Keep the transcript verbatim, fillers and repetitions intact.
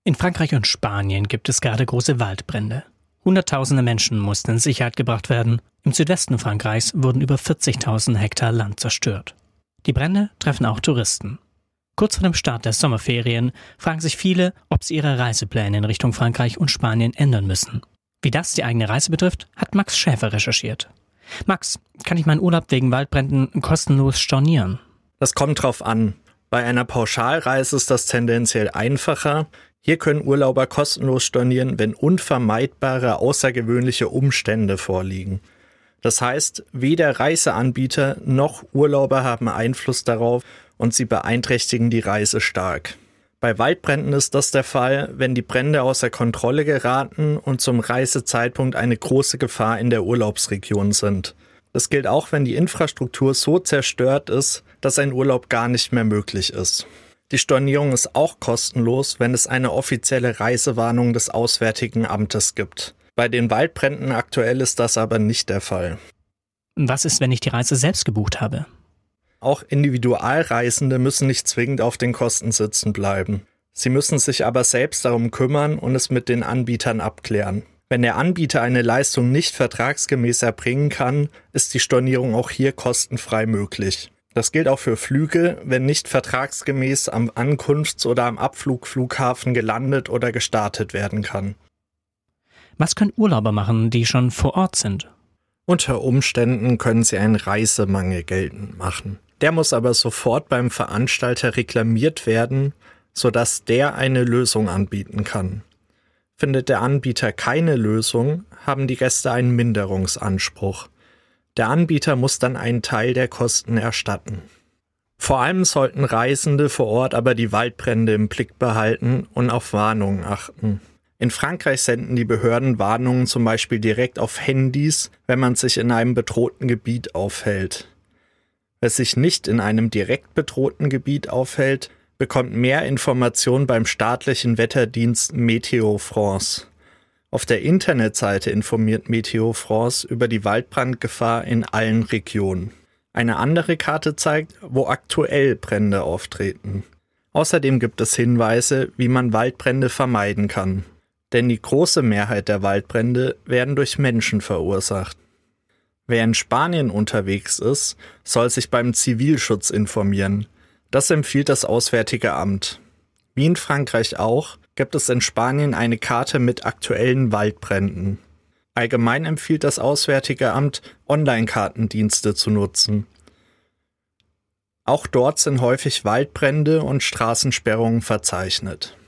In Frankreich und Spanien gibt es gerade große Waldbrände. Hunderttausende Menschen mussten in Sicherheit gebracht werden. Im Südwesten Frankreichs wurden über vierzigtausend Hektar Land zerstört. Die Brände treffen auch Touristen. Kurz vor dem Start der Sommerferien fragen sich viele, ob sie ihre Reisepläne in Richtung Frankreich und Spanien ändern müssen. Wie das die eigene Reise betrifft, hat Max Schäfer recherchiert. Max, kann ich meinen Urlaub wegen Waldbränden kostenlos stornieren? Das kommt drauf an. Bei einer Pauschalreise ist das tendenziell einfacher. Hier können Urlauber kostenlos stornieren, wenn unvermeidbare außergewöhnliche Umstände vorliegen. Das heißt, weder Reiseanbieter noch Urlauber haben Einfluss darauf und sie beeinträchtigen die Reise stark. Bei Waldbränden ist das der Fall, wenn die Brände außer Kontrolle geraten und zum Reisezeitpunkt eine große Gefahr in der Urlaubsregion sind. Das gilt auch, wenn die Infrastruktur so zerstört ist, dass ein Urlaub gar nicht mehr möglich ist. Die Stornierung ist auch kostenlos, wenn es eine offizielle Reisewarnung des Auswärtigen Amtes gibt. Bei den Waldbränden aktuell ist das aber nicht der Fall. Was ist, wenn ich die Reise selbst gebucht habe? Auch Individualreisende müssen nicht zwingend auf den Kosten sitzen bleiben. Sie müssen sich aber selbst darum kümmern und es mit den Anbietern abklären. Wenn der Anbieter eine Leistung nicht vertragsgemäß erbringen kann, ist die Stornierung auch hier kostenfrei möglich. Das gilt auch für Flüge, wenn nicht vertragsgemäß am Ankunfts- oder am Abflugflughafen gelandet oder gestartet werden kann. Was können Urlauber machen, die schon vor Ort sind? Unter Umständen können sie einen Reisemangel geltend machen. Der muss aber sofort beim Veranstalter reklamiert werden, sodass der eine Lösung anbieten kann. Findet der Anbieter keine Lösung, haben die Gäste einen Minderungsanspruch. Der Anbieter muss dann einen Teil der Kosten erstatten. Vor allem sollten Reisende vor Ort aber die Waldbrände im Blick behalten und auf Warnungen achten. In Frankreich senden die Behörden Warnungen zum Beispiel direkt auf Handys, wenn man sich in einem bedrohten Gebiet aufhält. Wer sich nicht in einem direkt bedrohten Gebiet aufhält, bekommt mehr Informationen beim staatlichen Wetterdienst Météo France. Auf der Internetseite informiert Météo France über die Waldbrandgefahr in allen Regionen. Eine andere Karte zeigt, wo aktuell Brände auftreten. Außerdem gibt es Hinweise, wie man Waldbrände vermeiden kann. Denn die große Mehrheit der Waldbrände werden durch Menschen verursacht. Wer in Spanien unterwegs ist, soll sich beim Zivilschutz informieren. Das empfiehlt das Auswärtige Amt. Wie in Frankreich auch, gibt es in Spanien eine Karte mit aktuellen Waldbränden. Allgemein empfiehlt das Auswärtige Amt, Online-Kartendienste zu nutzen. Auch dort sind häufig Waldbrände und Straßensperrungen verzeichnet.